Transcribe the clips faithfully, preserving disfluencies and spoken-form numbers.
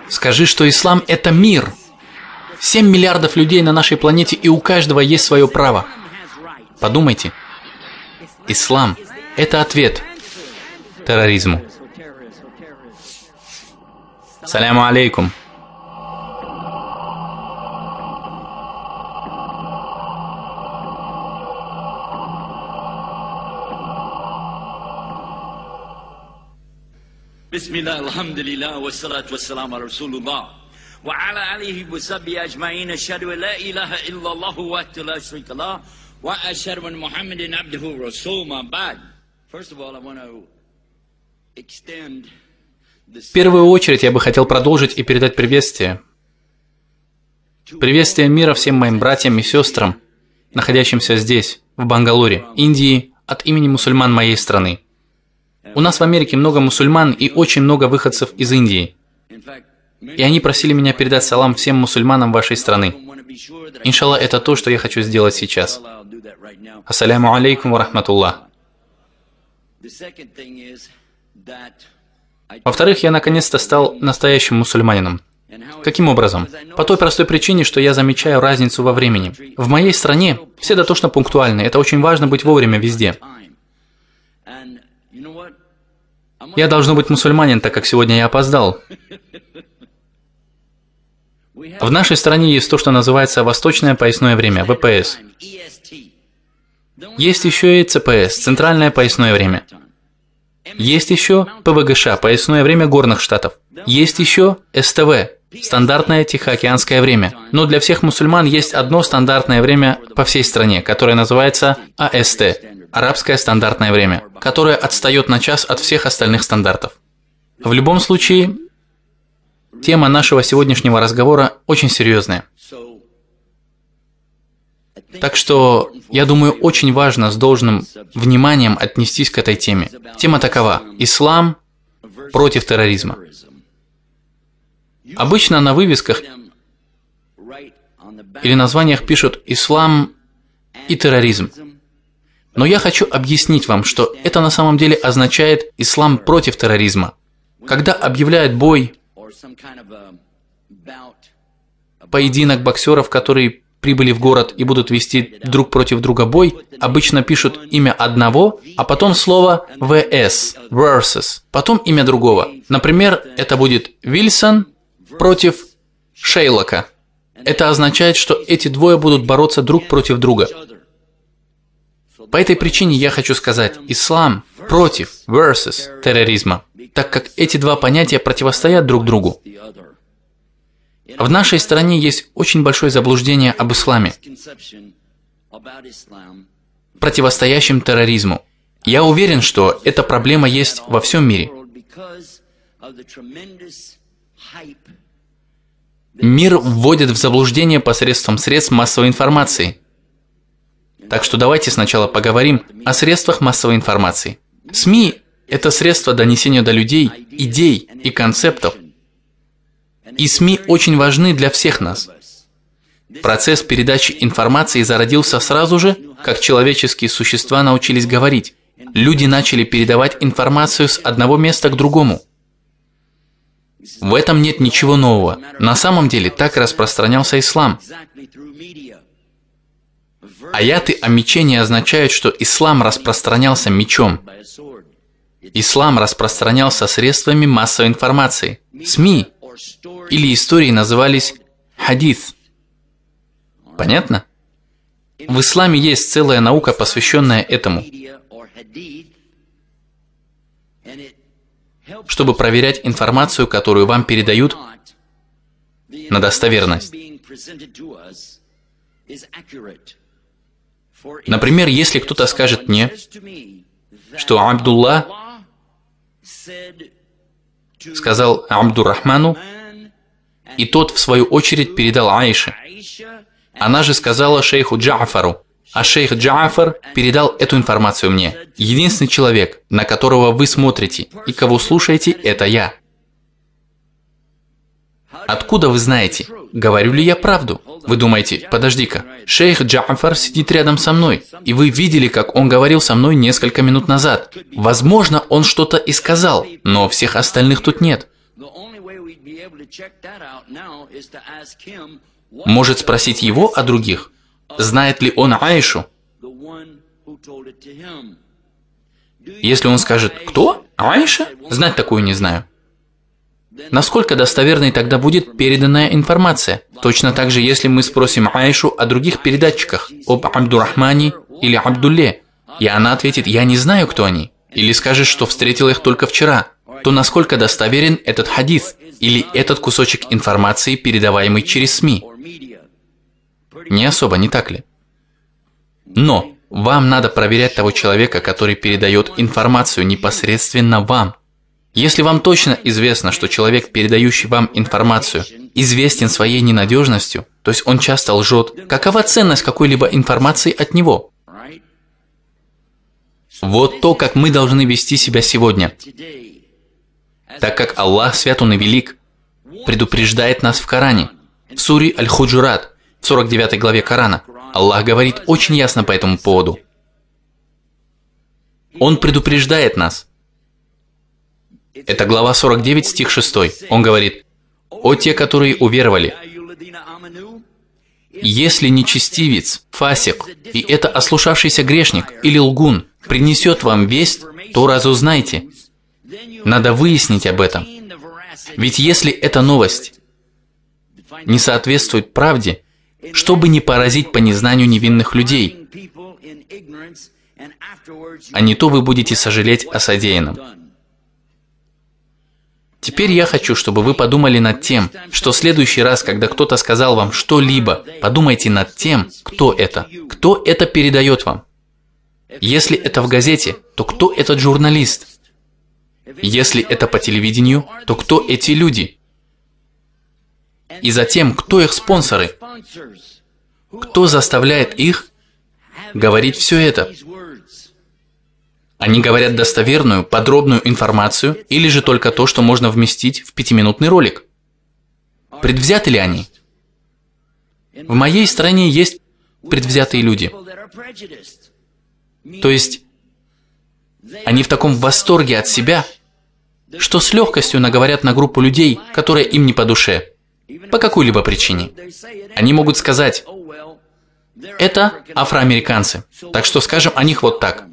Скажи, что ислам – это мир. семь миллиардов людей на нашей планете, и у каждого есть свое право. Подумайте. Ислам – это ответ терроризму. Саляму алейкум. Бисмилlah, алхамдулилlah, вассалату вассаламу аля расулуллах, ва аля алихи ва сахбихи аджмаин, ашхаду ан ла илаха иллаллаху вахдаху ла шарика лаху, ва ашхаду анна Мухаммадан абдуху ва расулуху, ма ба'д. First of all, I want to extend В первую очередь я бы хотел продолжить и передать приветствие. Приветствие мира всем моим братьям и сестрам, находящимся здесь, в Бангалоре, Индии, от имени мусульман моей страны. У нас в Америке много мусульман и очень много выходцев из Индии. И они просили меня передать салам всем мусульманам вашей страны. Иншалла, это то, что я хочу сделать сейчас. Ассаляму алейкум ва рахматуллах. Во-вторых, я наконец-то стал настоящим мусульманином. Каким образом? По той простой причине, что я замечаю разницу во времени. В моей стране все дотошно пунктуальны. Это очень важно быть вовремя везде. Я должен быть мусульманин, так как сегодня я опоздал. В нашей стране есть то, что называется Восточное поясное время, вэ пэ эс. Есть еще и цэ пэ эс, Центральное поясное время. Есть еще пэ вэ гэ ша, Поясное время горных штатов. Есть еще эс тэ вэ, Стандартное Тихоокеанское время. Но для всех мусульман есть одно стандартное время по всей стране, которое называется а эс тэ. Арабское стандартное время, которое отстает на час от всех остальных стандартов. В любом случае, тема нашего сегодняшнего разговора очень серьезная. Так что, я думаю, очень важно с должным вниманием отнестись к этой теме. Тема такова: ислам против терроризма. Обычно на вывесках или названиях пишут «ислам и терроризм». Но я хочу объяснить вам, что это на самом деле означает «ислам против терроризма». Когда объявляют бой, поединок боксеров, которые прибыли в город и будут вести друг против друга бой, обычно пишут имя одного, а потом слово вэ эс, versus, потом имя другого. Например, это будет Вильсон против Шейлока. Это означает, что эти двое будут бороться друг против друга. По этой причине я хочу сказать «ислам против» versus терроризма, так как эти два понятия противостоят друг другу. В нашей стране есть очень большое заблуждение об исламе, противостоящем терроризму. Я уверен, что эта проблема есть во всем мире. Мир вводит в заблуждение посредством средств массовой информации. Так что давайте сначала поговорим о средствах массовой информации. СМИ – это средство донесения до людей идей и концептов. И СМИ очень важны для всех нас. Процесс передачи информации зародился сразу же, как человеческие существа научились говорить. Люди начали передавать информацию с одного места к другому. В этом нет ничего нового. На самом деле так распространялся ислам. Аяты о мече не означают, что ислам распространялся мечом. Ислам распространялся средствами массовой информации. СМИ или истории назывались хадис. Понятно? В исламе есть целая наука, посвященная этому, чтобы проверять информацию, которую вам передают, на достоверность. Например, если кто-то скажет мне, что Абдулла сказал Абдуррахману, и тот, в свою очередь, передал Аише. Она же сказала шейху Джа'фару, а шейх Джа'фар передал эту информацию мне. Единственный человек, на которого вы смотрите и кого слушаете, это я. Откуда вы знаете, говорю ли я правду? Вы думаете, подожди-ка, шейх Джа'фар сидит рядом со мной, и вы видели, как он говорил со мной несколько минут назад. Возможно, он что-то и сказал, но всех остальных тут нет. может спросить его о других, знает ли он Аишу. Если он скажет: «Кто? Аиша? Знать такую не знаю». Насколько достоверной тогда будет переданная информация? Точно так же, если мы спросим Аишу о других передатчиках, об Абдурахмане или Абдулле, и она ответит: «Я не знаю, кто они», или скажет, что встретила их только вчера, то насколько достоверен этот хадис или этот кусочек информации, передаваемый через СМИ? Не особо, не так ли? Но вам надо проверять того человека, который передает информацию непосредственно вам. Если вам точно известно, что человек, передающий вам информацию, известен своей ненадежностью, то есть он часто лжет, какова ценность какой-либо информации от него? Вот то, как мы должны вести себя сегодня. Так как Аллах, свят Он и велик, предупреждает нас в Коране, в суре Аль-Худжурат, в сорок девятой главе Корана, Аллах говорит очень ясно по этому поводу. Он предупреждает нас. Это глава сорок девять, стих шесть. Он говорит: «О те, которые уверовали, если нечестивец, фасик, и это ослушавшийся грешник или лгун принесет вам весть, то разузнайте». Надо выяснить об этом. Ведь если эта новость не соответствует правде, чтобы не поразить по незнанию невинных людей, а не то вы будете сожалеть о содеянном. Теперь я хочу, чтобы вы подумали над тем, что в следующий раз, когда кто-то сказал вам что-либо, подумайте над тем, кто это, кто это передает вам. Если это в газете, то кто этот журналист? Если это по телевидению, то кто эти люди? И затем, кто их спонсоры? Кто заставляет их говорить все это? Они говорят достоверную, подробную информацию или же только то, что можно вместить в пятиминутный ролик? Предвзяты ли они? В моей стране есть предвзятые люди. То есть, они в таком восторге от себя, что с легкостью наговорят на группу людей, которая им не по душе, по какой-либо причине. Они могут сказать: это афроамериканцы, так что скажем о них вот так.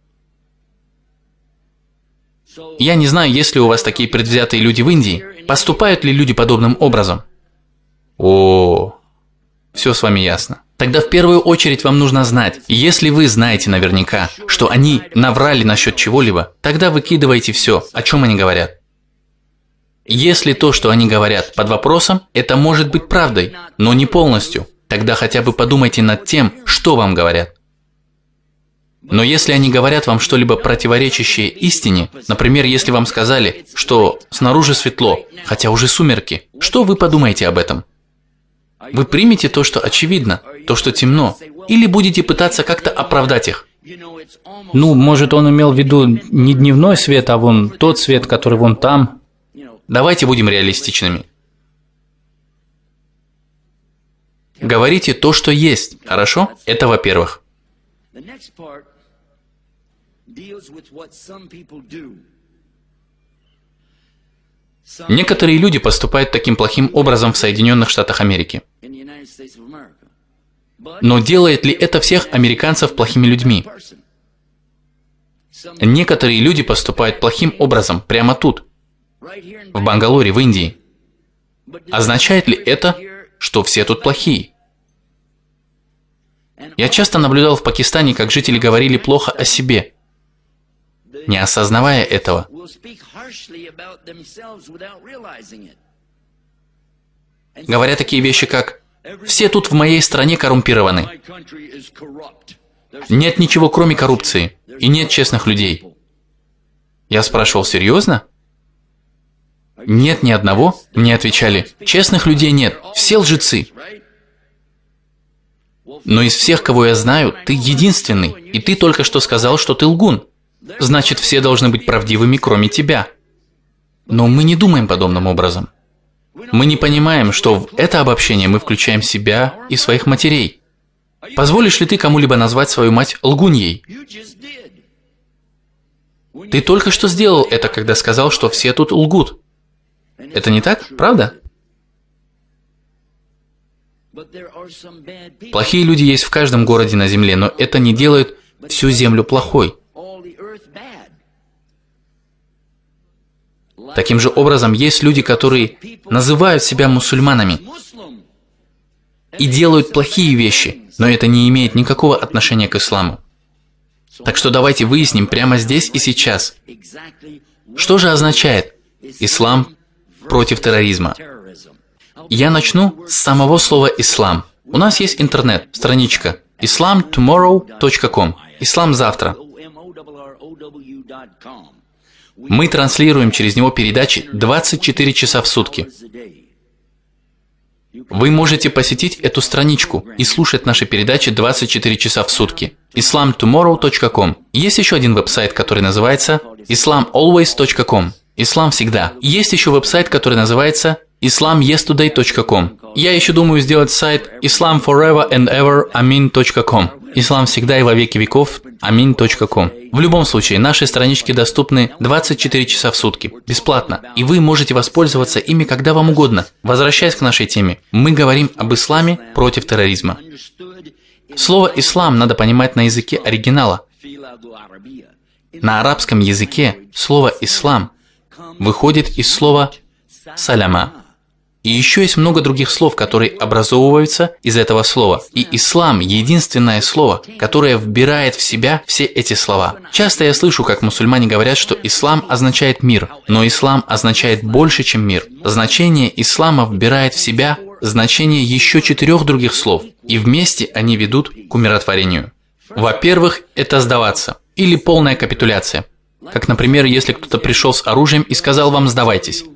Я не знаю, есть ли у вас такие предвзятые люди в Индии, поступают ли люди подобным образом. О, все с вами ясно. Тогда в первую очередь вам нужно знать, если вы знаете наверняка, что они наврали насчет чего-либо, тогда выкидывайте все, о чем они говорят. Если то, что они говорят, под вопросом, это может быть правдой, но не полностью, тогда хотя бы подумайте над тем, что вам говорят. Но если они говорят вам что-либо противоречащее истине, например, если вам сказали, что снаружи светло, хотя уже сумерки, что вы подумаете об этом? Вы примете то, что очевидно, то, что темно, или будете пытаться как-то оправдать их? Ну, может, он имел в виду не дневной свет, а вон тот свет, который вон там. Давайте будем реалистичными. Говорите то, что есть, хорошо? Это во-первых. Некоторые люди поступают таким плохим образом в Соединенных Штатах Америки. Но делает ли это всех американцев плохими людьми? Некоторые люди поступают плохим образом прямо тут, в Бангалоре, в Индии. Означает ли это, что все тут плохие? Я часто наблюдал в Пакистане, как жители говорили плохо о себе, не осознавая этого. Говоря такие вещи, как: «Все тут в моей стране коррумпированы. Нет ничего, кроме коррупции, и нет честных людей». Я спрашивал: «Серьезно?» «Нет ни одного». Мне отвечали: «Честных людей нет, все лжецы. Но из всех, кого я знаю, ты единственный, и ты только что сказал, что ты лгун. Значит, все должны быть правдивыми, кроме тебя». Но мы не думаем подобным образом. Мы не понимаем, что в это обобщение мы включаем себя и своих матерей. Позволишь ли ты кому-либо назвать свою мать лгуньей? Ты только что сделал это, когда сказал, что все тут лгут. Это не так, правда? Плохие люди есть в каждом городе на земле, но это не делает всю землю плохой. Таким же образом, есть люди, которые называют себя мусульманами и делают плохие вещи, но это не имеет никакого отношения к исламу. Так что давайте выясним прямо здесь и сейчас, что же означает ислам против терроризма. Я начну с самого слова «ислам». У нас есть интернет, страничка исlam tomorrow точка ком, «Ислам завтра». Мы транслируем через него передачи двадцать четыре часа в сутки. Вы можете посетить эту страничку и слушать наши передачи двадцать четыре часа в сутки. исlam tomorrow точка ком. Есть еще один веб-сайт, который называется исlam always точка ком. Ислам всегда. Есть еще веб-сайт, который называется исlam yesterday точка ком. Я еще думаю сделать сайт исlam forever and ever amin точка ком. Ислам всегда и во веки веков амин точка ком. В любом случае, наши странички доступны двадцать четыре часа в сутки, бесплатно, и вы можете воспользоваться ими когда вам угодно. Возвращаясь к нашей теме, мы говорим об исламе против терроризма. Слово «ислам» надо понимать на языке оригинала. На арабском языке слово «ислам» выходит из слова «саляма». И еще есть много других слов, которые образовываются из этого слова. И ислам – единственное слово, которое вбирает в себя все эти слова. Часто я слышу, как мусульмане говорят, что ислам означает мир. Но ислам означает больше, чем мир. Значение ислама вбирает в себя значение еще четырех других слов. И вместе они ведут к умиротворению. Во-первых, это сдаваться. Или полная капитуляция. Как, например, если кто-то пришел с оружием и сказал вам «сдавайтесь».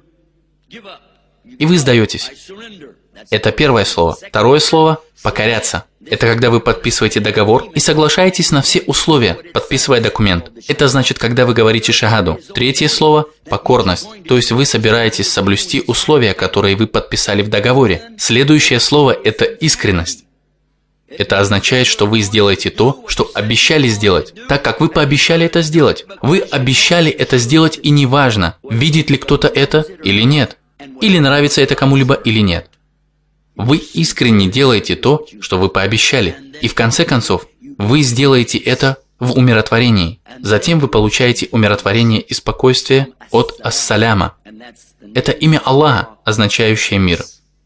И вы сдаетесь. Это первое слово. Второе слово – покоряться. Это когда вы подписываете договор и соглашаетесь на все условия, подписывая документ. Это значит, когда вы говорите шахаду. Третье слово – покорность. То есть вы собираетесь соблюсти условия, которые вы подписали в договоре. Следующее слово – это искренность. Это означает, что вы сделаете то, что обещали сделать, так как вы пообещали это сделать. Вы обещали это сделать, и неважно, видит ли кто-то это или нет. Или нравится это кому-либо или нет. Вы искренне делаете то, что вы пообещали. И в конце концов, вы сделаете это в умиротворении. Затем вы получаете умиротворение и спокойствие от ас-саляма. Это имя Аллаха, означающее мир.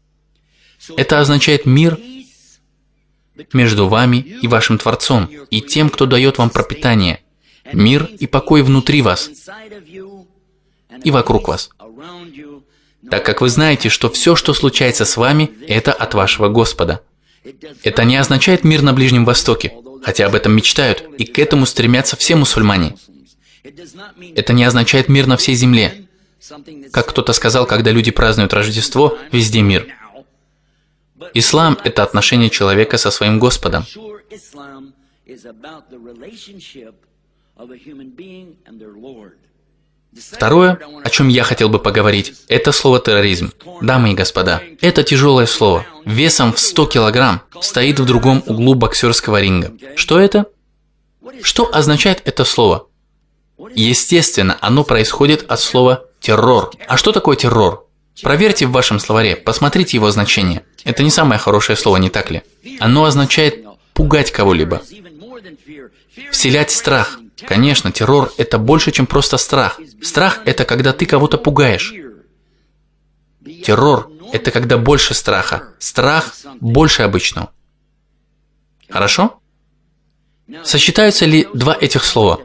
Это означает мир между вами и вашим Творцом, и тем, кто дает вам пропитание. Мир и покой внутри вас и вокруг вас. Так как вы знаете, что все, что случается с вами, это от вашего Господа. Это не означает мир на Ближнем Востоке, хотя об этом мечтают, и к этому стремятся все мусульмане. Это не означает мир на всей земле. Как кто-то сказал, когда люди празднуют Рождество, везде мир. Ислам – это отношение человека со своим Господом. Второе, о чем я хотел бы поговорить, это слово «терроризм». Дамы и господа, это тяжелое слово, весом в сто килограмм, стоит в другом углу боксерского ринга. Что это? Что означает это слово? Естественно, оно происходит от слова «террор». А что такое террор? Проверьте в вашем словаре, посмотрите его значение. Это не самое хорошее слово, не так ли? Оно означает пугать кого-либо, вселять страх. Конечно, террор – это больше, чем просто страх. Страх – это когда ты кого-то пугаешь. Террор – это когда больше страха. Страх больше обычного. Хорошо? Сочетаются ли два этих слова?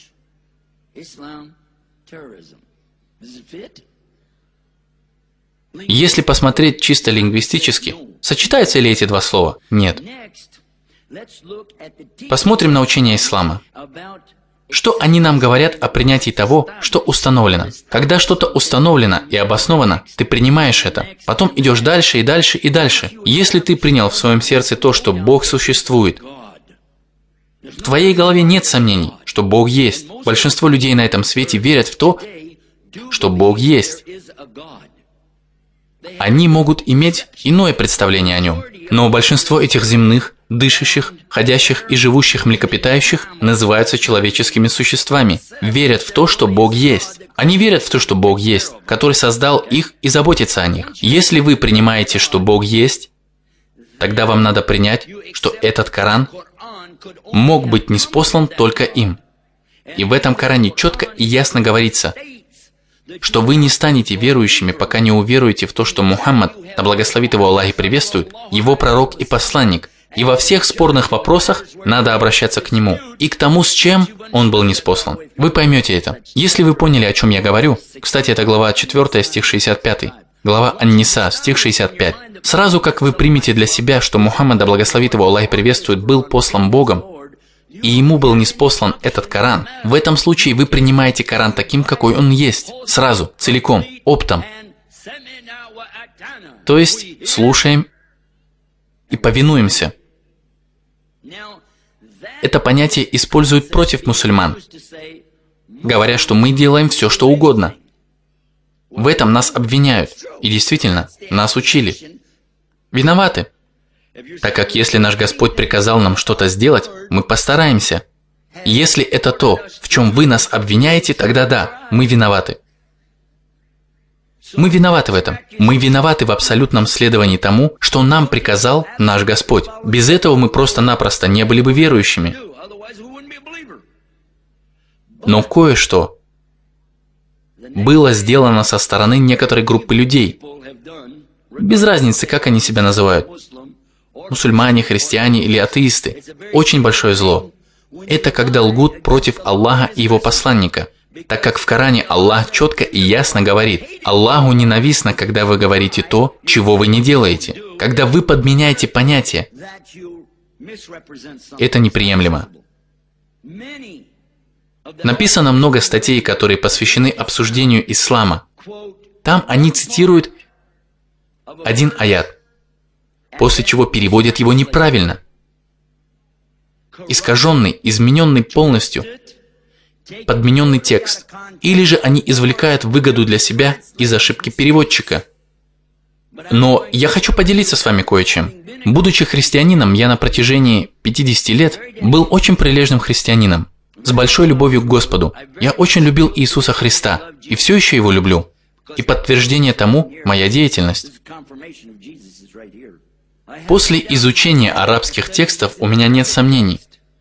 Если посмотреть чисто лингвистически, сочетаются ли эти два слова? Нет. Посмотрим на учение ислама. Что они нам говорят о принятии того, что установлено? Когда что-то установлено и обосновано, ты принимаешь это. Потом идешь дальше и дальше и дальше. Если ты принял в своем сердце то, что Бог существует, в твоей голове нет сомнений, что Бог есть. Большинство людей на этом свете верят в то, что Бог есть. Они могут иметь иное представление о нем. Но большинство этих земных, дышащих, ходящих и живущих млекопитающих называются человеческими существами, верят в то, что Бог есть. Они верят в то, что Бог есть, который создал их и заботится о них. Если вы принимаете, что Бог есть, тогда вам надо принять, что этот Коран мог быть ниспослан только им. И в этом Коране четко и ясно говорится, что вы не станете верующими, пока не уверуете в то, что Мухаммад, да благословит его Аллах и приветствует, его пророк и посланник. И во всех спорных вопросах надо обращаться к нему и к тому, с чем он был ниспослан. Вы поймете это. Если вы поняли, о чем я говорю, кстати, это глава четвёртая, стих шестьдесят пятый, глава Ан-Ниса, стих шестьдесят пять. Сразу как вы примете для себя, что Мухаммад, да благословит его Аллах и приветствует, был послан Богом, и ему был ниспослан этот Коран, в этом случае вы принимаете Коран таким, какой он есть, сразу, целиком, оптом. То есть, слушаем и повинуемся. Это понятие используют против мусульман, говоря, что мы делаем все, что угодно. В этом нас обвиняют, и действительно, нас учили. Виноваты. Так как если наш Господь приказал нам что-то сделать, мы постараемся. Если это то, в чем вы нас обвиняете, тогда да, мы виноваты. Мы виноваты в этом. Мы виноваты в абсолютном следовании тому, что нам приказал наш Господь. Без этого мы просто-напросто не были бы верующими. Но кое-что было сделано со стороны некоторой группы людей. Без разницы, как они себя называют. Мусульмане, христиане или атеисты. Очень большое зло. Это когда лгут против Аллаха и Его посланника. Так как в Коране Аллах четко и ясно говорит: Аллаху ненавистно, когда вы говорите то, чего вы не делаете. Когда вы подменяете понятия, это неприемлемо. Написано много статей, которые посвящены обсуждению ислама. Там они цитируют один аят, после чего переводят его неправильно. Искаженный, измененный полностью, подмененный текст. Или же они извлекают выгоду для себя из ошибки переводчика. Но я хочу поделиться с вами кое-чем. Будучи христианином, я на протяжении пятидесяти лет был очень прилежным христианином, с большой любовью к Господу. Я очень любил Иисуса Христа, и все еще Его люблю. И подтверждение тому – моя деятельность. После изучения арабских текстов у меня нет сомнений,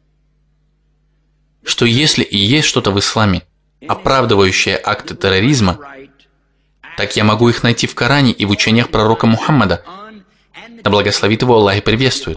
что если и есть что-то в исламе, оправдывающее акты терроризма, так я могу их найти в Коране и в учениях пророка Мухаммада, да благословит его Аллах и приветствует.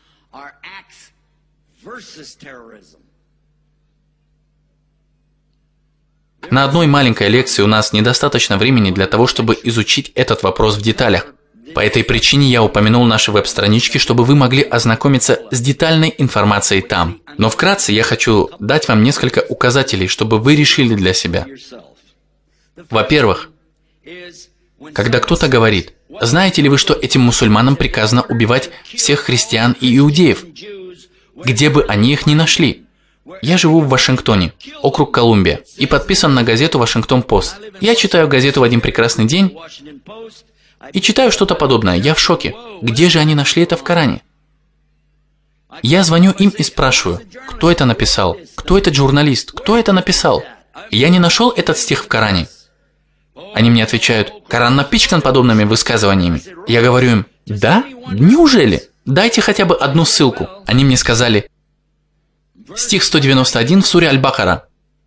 На одной маленькой лекции у нас недостаточно времени для того, чтобы изучить этот вопрос в деталях. По этой причине я упомянул наши веб-странички, чтобы вы могли ознакомиться с детальной информацией там. Но вкратце я хочу дать вам несколько указателей, чтобы вы решили для себя. Во-первых, когда кто-то говорит: знаете ли вы, что этим мусульманам приказано убивать всех христиан и иудеев, где бы они их ни нашли? Я живу в Вашингтоне, округ Колумбия, и подписан на газету «Вашингтон-Пост». Я читаю газету в один прекрасный день и читаю что-то подобное. Я в шоке. Где же они нашли это в Коране? Я звоню им и спрашиваю, кто это написал, кто этот журналист, кто это написал. Я не нашел этот стих в Коране. Они мне отвечают: Коран напичкан подобными высказываниями. Я говорю им: да? Неужели? Дайте хотя бы одну ссылку. Они мне сказали: стих сто девяносто один в суре Аль-Бакара,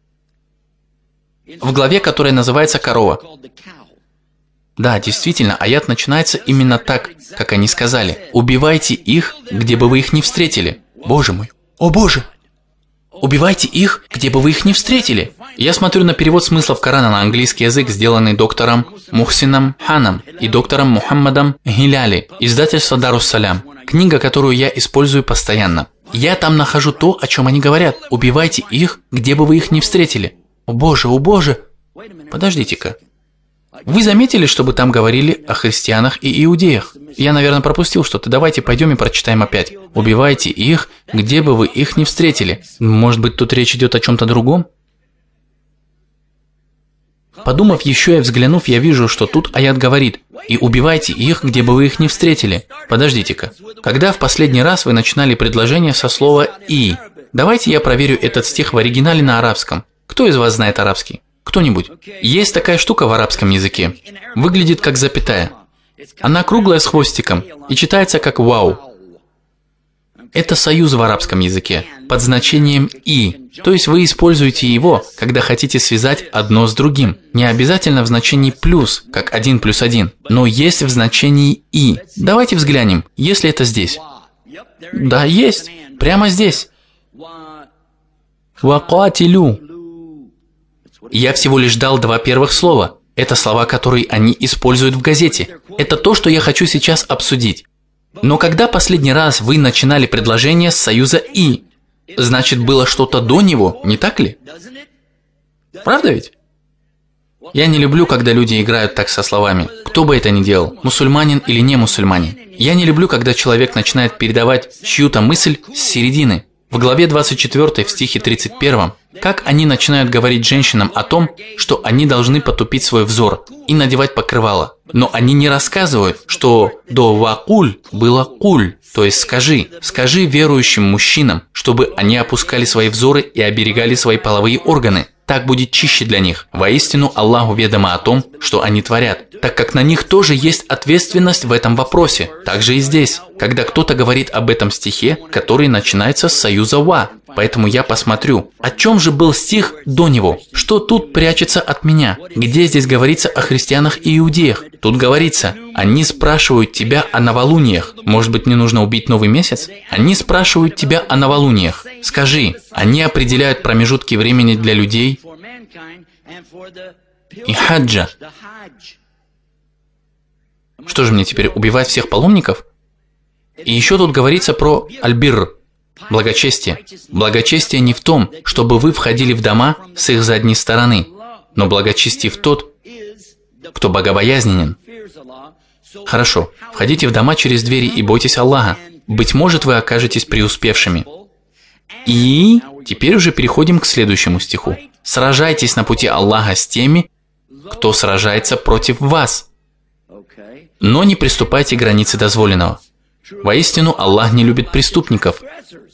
в главе, которая называется «Корова». Да, действительно, аят начинается именно так, как они сказали. «Убивайте их, где бы вы их не встретили». Боже мой! О Боже! Убивайте их, где бы вы их не встретили. Я смотрю на перевод смыслов Корана на английский язык, сделанный доктором Мухсином Ханом и доктором Мухаммадом Гиляли, издательство Дарус-Салям. Книга, которую я использую постоянно. Я там нахожу то, о чем они говорят. Убивайте их, где бы вы их не встретили. О Боже, о Боже! Подождите-ка. Вы заметили, чтобы там говорили о христианах и иудеях? Я, наверное, пропустил что-то. Давайте пойдем и прочитаем опять. Убивайте их, где бы вы их не встретили. Может быть, тут речь идет о чем-то другом? Подумав еще и взглянув, я вижу, что тут аят говорит: «И убивайте их, где бы вы их не встретили». Подождите-ка. Когда в последний раз вы начинали предложение со слова «и»? Давайте я проверю этот стих в оригинале на арабском. Кто из вас знает арабский? Кто-нибудь? Есть такая штука в арабском языке. Выглядит как запятая. Она круглая с хвостиком и читается как «вау». Это союз в арабском языке под значением «и». То есть вы используете его, когда хотите связать одно с другим. Не обязательно в значении «плюс», как один плюс один, но есть в значении «и». Давайте взглянем, есть ли это здесь. Да, есть. Прямо здесь. «Вакатилю». Я всего лишь дал два первых слова. Это слова, которые они используют в газете. Это то, что я хочу сейчас обсудить. Но когда последний раз вы начинали предложение с союза «и», значит, было что-то до него, не так ли? Правда ведь? Я не люблю, когда люди играют так со словами, кто бы это ни делал, мусульманин или не мусульманин. Я не люблю, когда человек начинает передавать чью-то мысль с середины. В главе двадцать четвёртой, в стихе тридцать первом, как они начинают говорить женщинам о том, что они должны потупить свой взор и надевать покрывало. Но они не рассказывают, что до «вакуль» было «куль», то есть «скажи». Скажи верующим мужчинам, чтобы они опускали свои взоры и оберегали свои половые органы. Так будет чище для них. Воистину, Аллаху ведомо о том, что они творят, так как на них тоже есть ответственность в этом вопросе. Также и здесь, когда кто-то говорит об этом стихе, который начинается с союза «ва». Поэтому я посмотрю, о чем же был стих до него? Что тут прячется от меня? Где здесь говорится о христианах и иудеях? Тут говорится: они спрашивают тебя о новолуниях. Может быть, мне нужно убить новый месяц? Они спрашивают тебя о новолуниях. Скажи, они определяют промежутки времени для людей и хаджа. Что же мне теперь, убивать всех паломников? И еще тут говорится про аль-бирр. Благочестие. Благочестие не в том, чтобы вы входили в дома с их задней стороны, но благочестие в тот, кто богобоязненен. Хорошо, входите в дома через двери и бойтесь Аллаха. Быть может, вы окажетесь преуспевшими. И теперь уже переходим к следующему стиху. Сражайтесь на пути Аллаха с теми, кто сражается против вас, но не приступайте к границе дозволенного. Воистину, Аллах не любит преступников.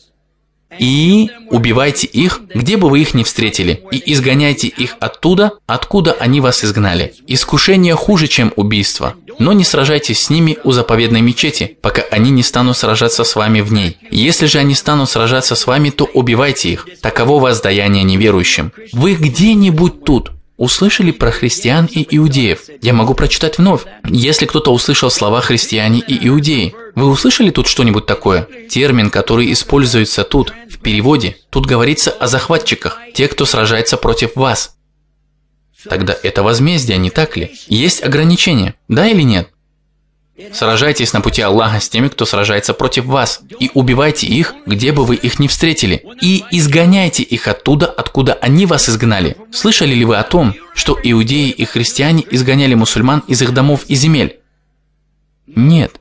И убивайте их, где бы вы их ни встретили, и изгоняйте их оттуда, откуда они вас изгнали. Искушение хуже, чем убийство, но не сражайтесь с ними у заповедной мечети, пока они не станут сражаться с вами в ней. Если же они станут сражаться с вами, то убивайте их. Таково воздаяние неверующим. Вы где-нибудь тут услышали про христиан и иудеев? Я могу прочитать вновь. Если кто-то услышал слова «христиане» и «иудеи», вы услышали тут что-нибудь такое? Термин, который используется тут, в переводе, тут говорится о захватчиках, те, кто сражается против вас. Тогда это возмездие, не так ли? Есть ограничения, да или нет? Сражайтесь на пути Аллаха с теми, кто сражается против вас, и убивайте их, где бы вы их ни встретили, и изгоняйте их оттуда, откуда они вас изгнали. Слышали ли вы о том, что иудеи и христиане изгоняли мусульман из их домов и земель? Нет.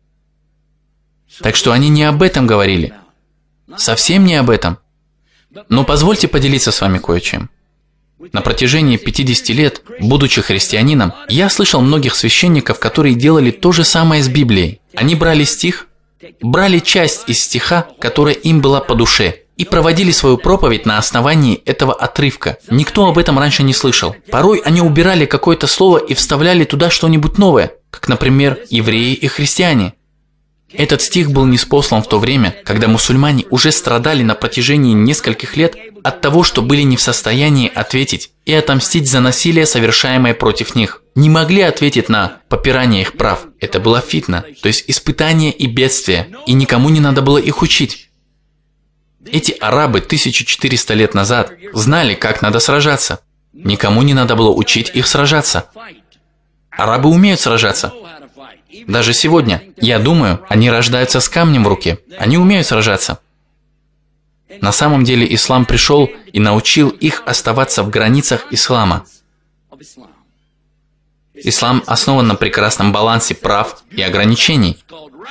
Так что они не об этом говорили. Совсем не об этом. Но позвольте поделиться с вами кое-чем. На протяжении пятидесяти лет, будучи христианином, я слышал многих священников, которые делали то же самое с Библией. Они брали стих, брали часть из стиха, которая им была по душе, и проводили свою проповедь на основании этого отрывка. Никто об этом раньше не слышал. Порой они убирали какое-то слово и вставляли туда что-нибудь новое, как, например, евреи и христиане. Этот стих был ниспослан в то время, когда мусульмане уже страдали на протяжении нескольких лет от того, что были не в состоянии ответить и отомстить за насилие, совершаемое против них. Не могли ответить на попирание их прав. Это была фитна, то есть испытание и бедствие, и никому не надо было их учить. Эти арабы тысячу четыреста лет назад знали, как надо сражаться. Никому не надо было учить их сражаться. Арабы умеют сражаться. Даже сегодня, я думаю, они рождаются с камнем в руке. Они умеют сражаться. На самом деле ислам пришел и научил их оставаться в границах ислама. Ислам основан на прекрасном балансе прав и ограничений.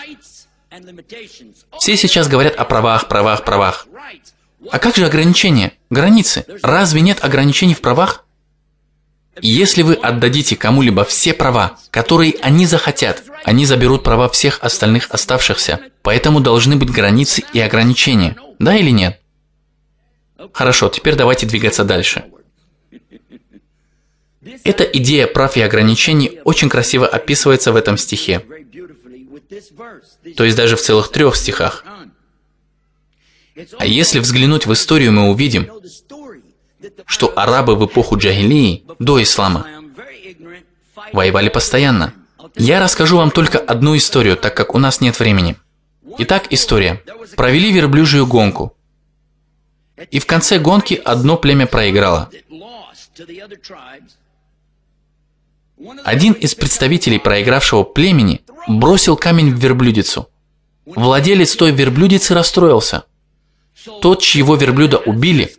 Все сейчас говорят о правах, правах, правах. А как же ограничения? Границы? Разве нет ограничений в правах? И если вы отдадите кому-либо все права, которые они захотят, они заберут права всех остальных оставшихся. Поэтому должны быть границы и ограничения. Да или нет? Хорошо, теперь давайте двигаться дальше. Эта идея прав и ограничений очень красиво описывается в этом стихе. То есть даже в целых трех стихах. А если взглянуть в историю, мы увидим, что арабы в эпоху джахилии, до ислама, воевали постоянно. Я расскажу вам только одну историю, так как у нас нет времени. Итак, история. Провели верблюжью гонку. И в конце гонки одно племя проиграло. Один из представителей проигравшего племени бросил камень в верблюдицу. Владелец той верблюдицы расстроился. Тот, чьего верблюда убили,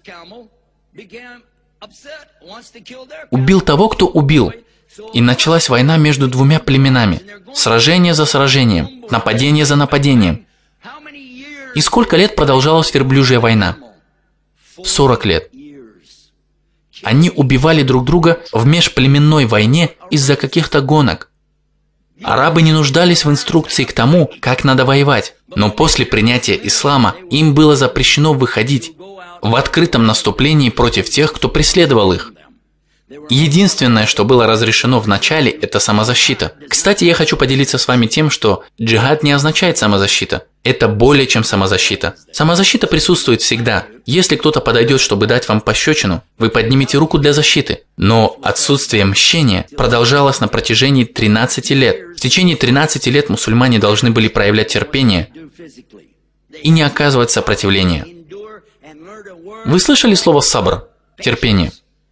убил того, кто убил. И началась война между двумя племенами. Сражение за сражением, нападение за нападением. И сколько лет продолжалась верблюжья война? сорок лет. Они убивали друг друга в межплеменной войне из-за каких-то гонок. Арабы не нуждались в инструкции к тому, как надо воевать. Но после принятия ислама им было запрещено выходить в открытом наступлении против тех, кто преследовал их. Единственное, что было разрешено в начале, это самозащита. Кстати, я хочу поделиться с вами тем, что джихад не означает самозащита. Это более чем самозащита. Самозащита присутствует всегда. Если кто-то подойдет, чтобы дать вам пощечину, вы поднимете руку для защиты. Но отсутствие мщения продолжалось на протяжении тринадцати лет. В течение тринадцати лет мусульмане должны были проявлять терпение и не оказывать сопротивления. Вы слышали слово «сабр» – терпение?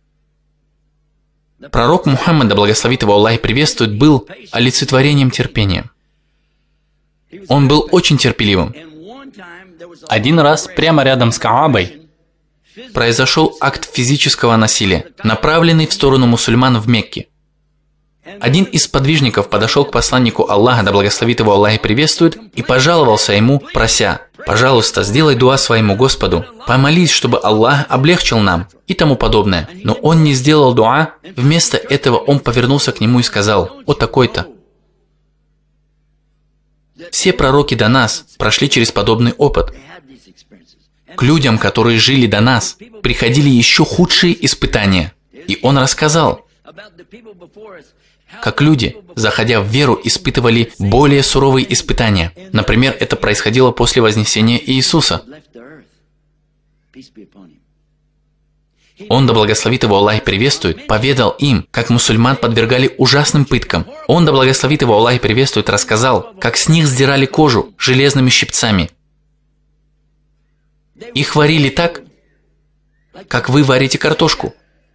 Пророк Мухаммад, да благословит его Аллах и приветствует, был олицетворением терпения. Он был очень терпеливым. Один раз прямо рядом с Каабой произошел акт физического насилия, направленный в сторону мусульман в Мекке. Один из сподвижников подошел к посланнику Аллаха, да благословит его Аллах и приветствует, и пожаловался ему, прося: «Пожалуйста, сделай дуа своему Господу, помолись, чтобы Аллах облегчил нам» и тому подобное. Но он не сделал дуа, вместо этого он повернулся к нему и сказал: «О такой-то». Все пророки до нас прошли через подобный опыт. К людям, которые жили до нас, приходили еще худшие испытания. И он рассказал, как люди, заходя в веру, испытывали более суровые испытания. Например, это происходило после вознесения Иисуса. Он, да благословит его Аллах и приветствует, поведал им, как мусульман подвергали ужасным пыткам. Он, да благословит его Аллах и приветствует, рассказал, как с них сдирали кожу железными щипцами. Их варили так, как вы варите картошку.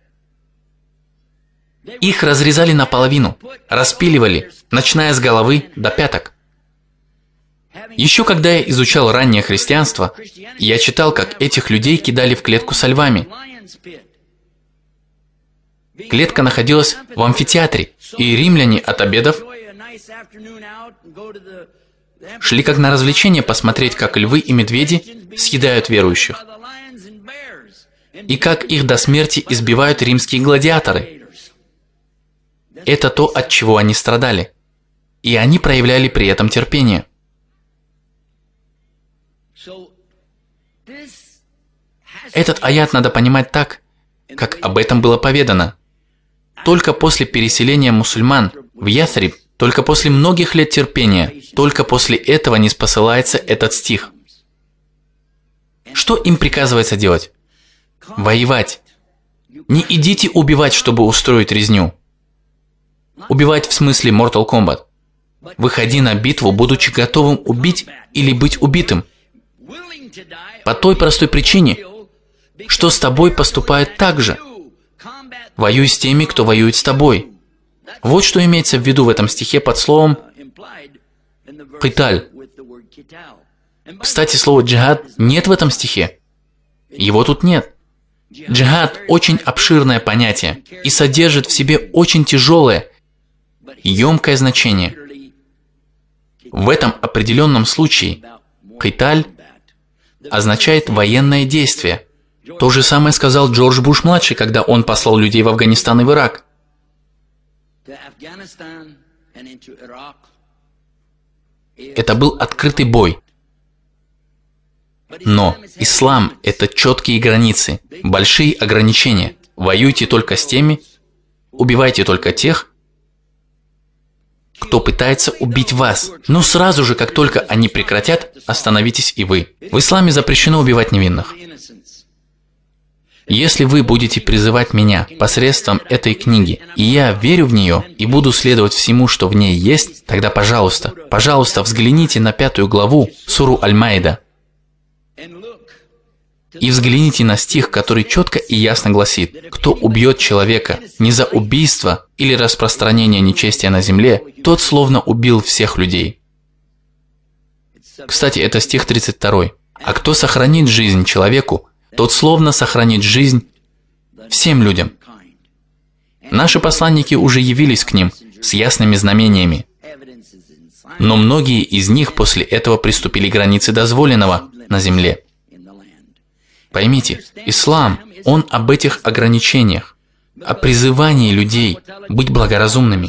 Их разрезали наполовину, распиливали, начиная с головы до пяток. Еще когда я изучал раннее христианство, я читал, как этих людей кидали в клетку со львами. Клетка находилась в амфитеатре, и римляне от обедов шли как на развлечение посмотреть, как львы и медведи съедают верующих, и как их до смерти избивают римские гладиаторы. Это то, от чего они страдали. И они проявляли при этом терпение. Этот аят надо понимать так, как об этом было поведано. Только после переселения мусульман в Ясриб, только после многих лет терпения, только после этого не спосылается этот стих. Что им приказывается делать? Воевать. Не идите убивать, чтобы устроить резню. Убивать в смысле Mortal Kombat. Выходи на битву, будучи готовым убить или быть убитым. По той простой причине, что с тобой поступают так же. Воюй с теми, кто воюет с тобой. Вот что имеется в виду в этом стихе под словом «киталь». Кстати, слово «джихад» нет в этом стихе. Его тут нет. Джихад – очень обширное понятие и содержит в себе очень тяжелое, емкое значение. В этом определенном случае «киталь» означает военное действие. То же самое сказал Джордж Буш-младший, когда он послал людей в Афганистан и в Ирак. Это был открытый бой. Но ислам – это четкие границы, большие ограничения. Воюйте только с теми, убивайте только тех, кто пытается убить вас. Но сразу же, как только они прекратят, остановитесь и вы. В исламе запрещено убивать невинных. Если вы будете призывать меня посредством этой книги, и я верю в нее и буду следовать всему, что в ней есть, тогда, пожалуйста, пожалуйста, взгляните на пятую главу, суру Аль-Маида, и взгляните на стих, который четко и ясно гласит: кто убьет человека не за убийство или распространение нечестия на земле, тот словно убил всех людей. Кстати, это стих тридцать второй. А кто сохранит жизнь человеку, тот словно сохранит жизнь всем людям. Наши посланники уже явились к ним с ясными знамениями, но многие из них после этого приступили к границе дозволенного на земле. Поймите, ислам, он об этих ограничениях, о призывании людей быть благоразумными.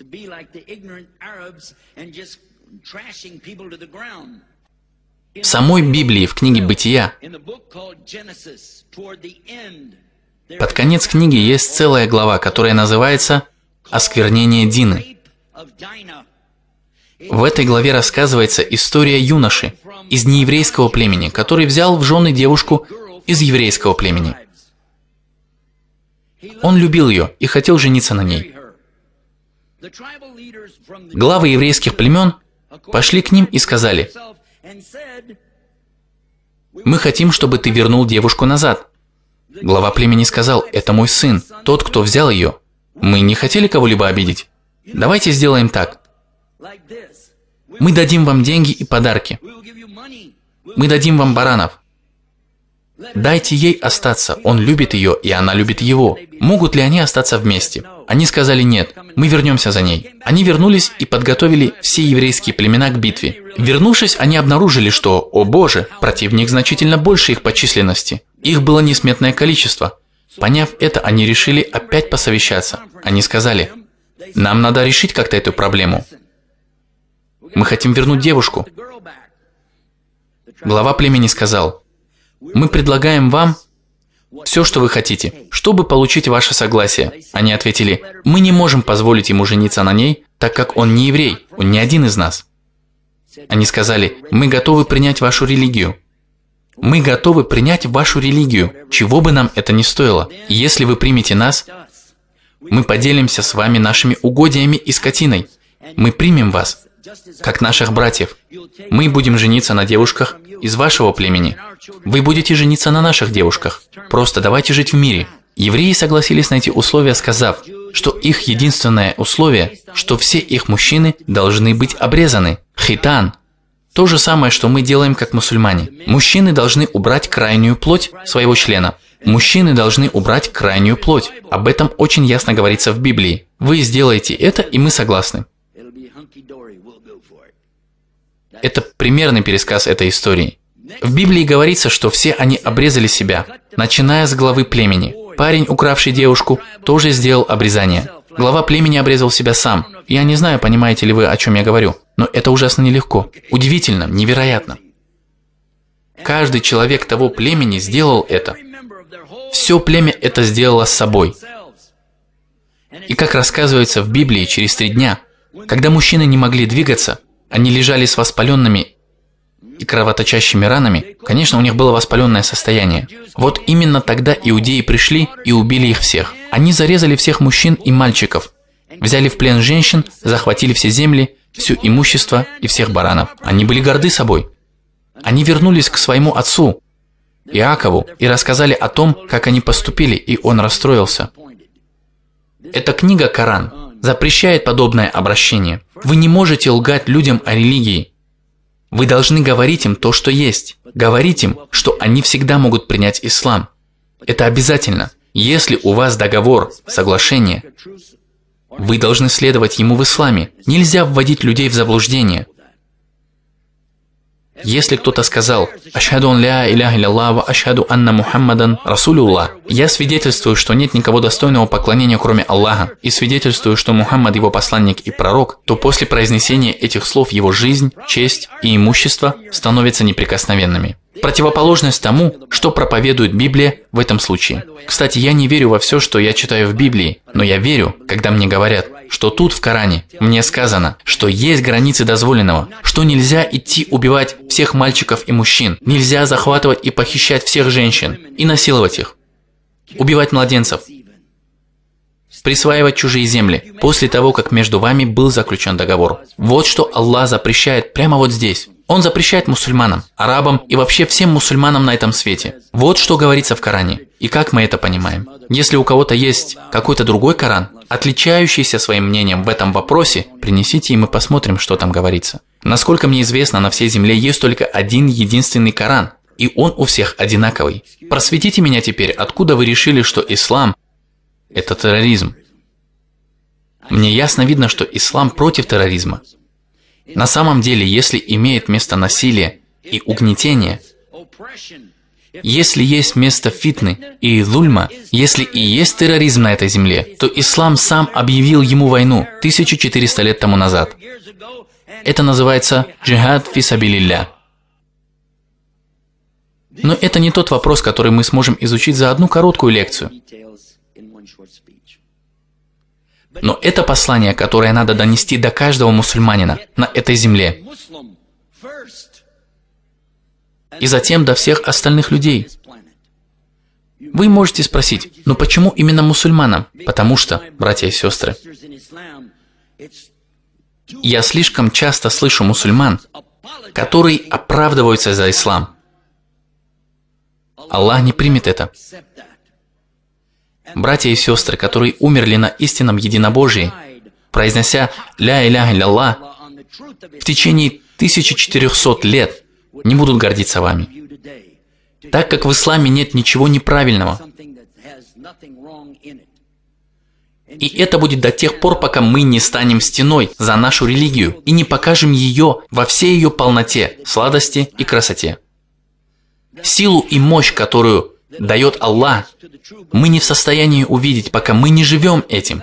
В самой Библии, в книге Бытия, под конец книги есть целая глава, которая называется «Осквернение Дины». В этой главе рассказывается история юноши из нееврейского племени, который взял в жены девушку из еврейского племени. Он любил ее и хотел жениться на ней. Главы еврейских племен пошли к ним и сказали: «Мы хотим, чтобы ты вернул девушку назад». Глава племени сказал: «Это мой сын, тот, кто взял ее. Мы не хотели кого-либо обидеть. Давайте сделаем так. Мы дадим вам деньги и подарки. Мы дадим вам баранов. Дайте ей остаться, он любит ее, и она любит его. Могут ли они остаться вместе?» Они сказали: «Нет, мы вернемся за ней». Они вернулись и подготовили все еврейские племена к битве. Вернувшись, они обнаружили, что, о боже, противник значительно больше их по численности. Их было несметное количество. Поняв это, они решили опять посовещаться. Они сказали: «Нам надо решить как-то эту проблему. Мы хотим вернуть девушку». Глава племени сказал: «Мы предлагаем вам все, что вы хотите, чтобы получить ваше согласие». Они ответили: «Мы не можем позволить ему жениться на ней, так как он не еврей, он не один из нас». Они сказали: «Мы готовы принять вашу религию. Мы готовы принять вашу религию, чего бы нам это ни стоило. И если вы примете нас, мы поделимся с вами нашими угодьями и скотиной. Мы примем вас, как наших братьев. Мы будем жениться на девушках из вашего племени. Вы будете жениться на наших девушках. Просто давайте жить в мире». Евреи согласились на эти условия, сказав, что их единственное условие, что все их мужчины должны быть обрезаны. Хитан. То же самое, что мы делаем как мусульмане. Мужчины должны убрать крайнюю плоть своего члена. Мужчины должны убрать крайнюю плоть. Об этом очень ясно говорится в Библии. Вы сделаете это, и мы согласны. Это примерный пересказ этой истории. В Библии говорится, что все они обрезали себя, начиная с главы племени. Парень, укравший девушку, тоже сделал обрезание. Глава племени обрезал себя сам. Я не знаю, понимаете ли вы, о чем я говорю, но это ужасно нелегко. Удивительно, невероятно. Каждый человек того племени сделал это. Все племя это сделало с собой. И как рассказывается в Библии, через три дня, когда мужчины не могли двигаться, они лежали с воспаленными и кровоточащими ранами, конечно, у них было воспаленное состояние. Вот именно тогда иудеи пришли и убили их всех. Они зарезали всех мужчин и мальчиков, взяли в плен женщин, захватили все земли, все имущество и всех баранов. Они были горды собой. Они вернулись к своему отцу, Иакову, и рассказали о том, как они поступили, и он расстроился. Эта книга Коран запрещает подобное обращение. Вы не можете лгать людям о религии. Вы должны говорить им то, что есть. Говорить им, что они всегда могут принять ислам. Это обязательно. Если у вас договор, соглашение, вы должны следовать ему в исламе. Нельзя вводить людей в заблуждение. Если кто-то сказал «Ашхаду ан ля иляха илля ва ашхаду анна Мухаммадан Расулуллах», я свидетельствую, что нет никого достойного поклонения, кроме Аллаха, и свидетельствую, что Мухаммад его посланник и пророк, то после произнесения этих слов его жизнь, честь и имущество становятся неприкосновенными. Противоположность тому, что проповедует Библия в этом случае. Кстати, я не верю во все, что я читаю в Библии, но я верю, когда мне говорят, что тут в Коране мне сказано, что есть границы дозволенного, что нельзя идти убивать всех мальчиков и мужчин, нельзя захватывать и похищать всех женщин и насиловать их, убивать младенцев, присваивать чужие земли, после того, как между вами был заключен договор. Вот что Аллах запрещает прямо вот здесь. Он запрещает мусульманам, арабам и вообще всем мусульманам на этом свете. Вот что говорится в Коране. И как мы это понимаем? Если у кого-то есть какой-то другой Коран, отличающийся своим мнением в этом вопросе, принесите, и мы посмотрим, что там говорится. Насколько мне известно, на всей земле есть только один единственный Коран, и он у всех одинаковый. Просветите меня теперь, откуда вы решили, что ислам – это терроризм? Мне ясно видно, что ислам против терроризма. На самом деле, если имеет место насилие и угнетение, если есть место фитны и зульма, если и есть терроризм на этой земле, то ислам сам объявил ему войну тысячу четыреста лет тому назад. Это называется джихад фи сабилилля. Но это не тот вопрос, который мы сможем изучить за одну короткую лекцию. Но это послание, которое надо донести до каждого мусульманина на этой земле. И затем до всех остальных людей. Вы можете спросить, но почему именно мусульманам? Потому что, братья и сестры, я слишком часто слышу мусульман, которые оправдываются за ислам. Аллах не примет это. Братья и сестры, которые умерли на истинном единобожии, произнося «Ля иляха илля-Аллах», в течение тысячи четырёхсот лет не будут гордиться вами. Так как в исламе нет ничего неправильного. И это будет до тех пор, пока мы не станем стеной за нашу религию и не покажем ее во всей ее полноте, сладости и красоте. Силу и мощь, которую дает Аллах, мы не в состоянии увидеть, пока мы не живем этим.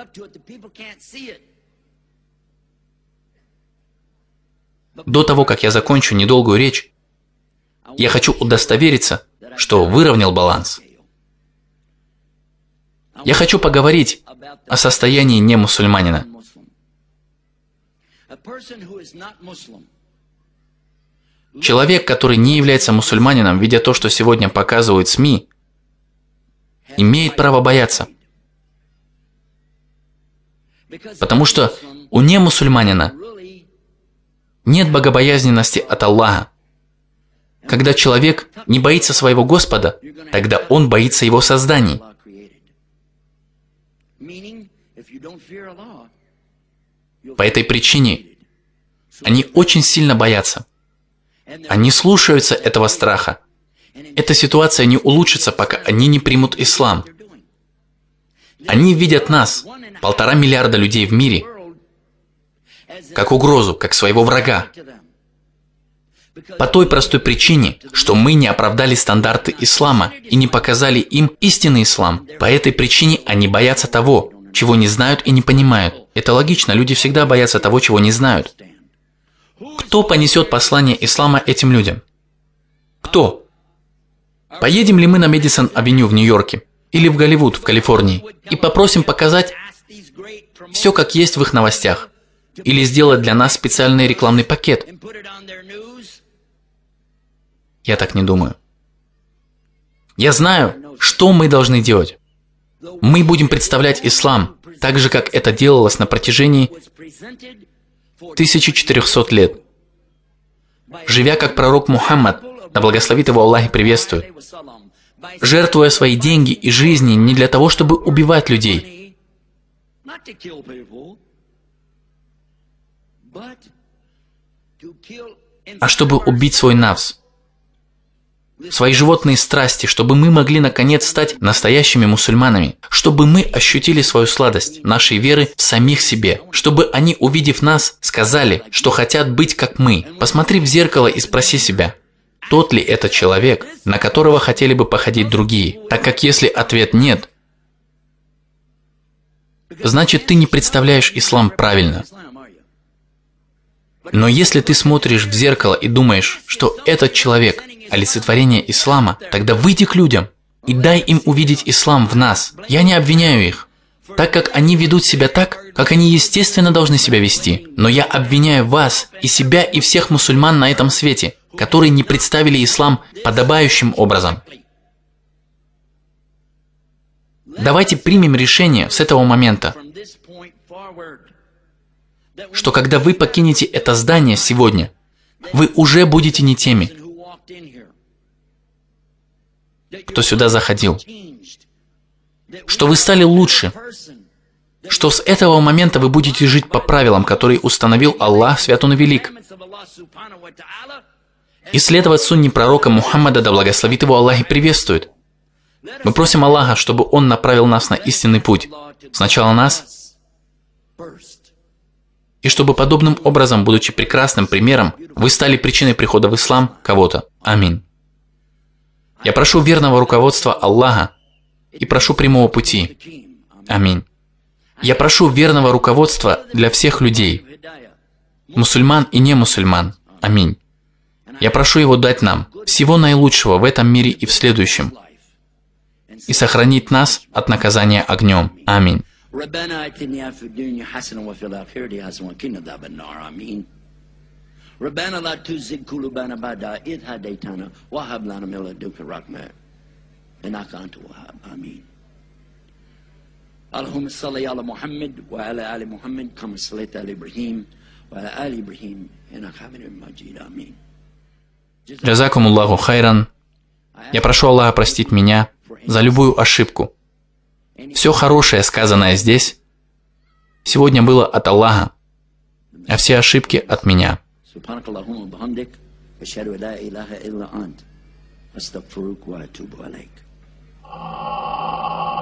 До того, как я закончу недолгую речь, я хочу удостовериться, что выровнял баланс. Я хочу поговорить о состоянии немусульманина. Человек, который не является мусульманином, видя то, что сегодня показывают СМИ, имеет право бояться. Потому что у немусульманина нет богобоязненности от Аллаха. Когда человек не боится своего Господа, тогда он боится его созданий. По этой причине они очень сильно боятся. Они слушаются этого страха. Эта ситуация не улучшится, пока они не примут ислам. Они видят нас, полтора миллиарда людей в мире, как угрозу, как своего врага. По той простой причине, что мы не оправдали стандарты ислама и не показали им истинный ислам. По этой причине они боятся того, чего не знают и не понимают. Это логично, люди всегда боятся того, чего не знают. Кто понесет послание ислама этим людям? Кто? Поедем ли мы на Мэдисон-авеню в Нью-Йорке или в Голливуд в Калифорнии и попросим показать все, как есть в их новостях? Или сделать для нас специальный рекламный пакет? Я так не думаю. Я знаю, что мы должны делать. Мы будем представлять ислам, так же, как это делалось на протяжении тысячи четырёхсот лет. Живя как пророк Мухаммад, да благословит его Аллах и приветствует, жертвуя свои деньги и жизни не для того, чтобы убивать людей, а чтобы убить свой нафс. свои животные страсти, чтобы мы могли наконец стать настоящими мусульманами, чтобы мы ощутили свою сладость нашей веры в самих себе, чтобы они, увидев нас, сказали, что хотят быть как мы. Посмотри в зеркало и спроси себя, тот ли это человек, на которого хотели бы походить другие, так как если ответ нет, значит ты не представляешь ислам правильно. Но если ты смотришь в зеркало и думаешь, что этот человек – олицетворение ислама, тогда выйди к людям и дай им увидеть ислам в нас. Я не обвиняю их, так как они ведут себя так, как они естественно должны себя вести. Но я обвиняю вас и себя и всех мусульман на этом свете, которые не представили ислам подобающим образом. Давайте примем решение с этого момента, что когда вы покинете это здание сегодня, вы уже будете не теми, кто сюда заходил, что вы стали лучше, что с этого момента вы будете жить по правилам, которые установил Аллах, Свят Он и Велик, и следовать сунне пророка Мухаммада, да благословит его Аллах и приветствует. Мы просим Аллаха, чтобы Он направил нас на истинный путь, сначала нас, и чтобы подобным образом, будучи прекрасным примером, вы стали причиной прихода в ислам кого-то. Аминь. Я прошу верного руководства Аллаха и прошу прямого пути. Аминь. Я прошу верного руководства для всех людей, мусульман и не мусульман. Аминь. Я прошу Его дать нам всего наилучшего в этом мире и в следующем, и сохранить нас от наказания огнем. Аминь. ربنا لا تزغ قلوبنا بعد إذ هديتنا وهب لنا من لدنك رحمة إنك أنت الوهاب آمين اللهم صل على محمد وعلى آل محمد كما صليت على إبراهيم وعلى آل إبراهيم إنك حميد مجيد آمين. Джазакум Аллаху хайран. Я прошу Аллаха простить меня за любую ошибку. Все хорошее, сказанное здесь, сегодня было от Аллаха, а все ошибки от меня. سبحانك اللهم وبحمدك أشهد أن لا إله إلا أنت أستغفرك وأتوب إليك.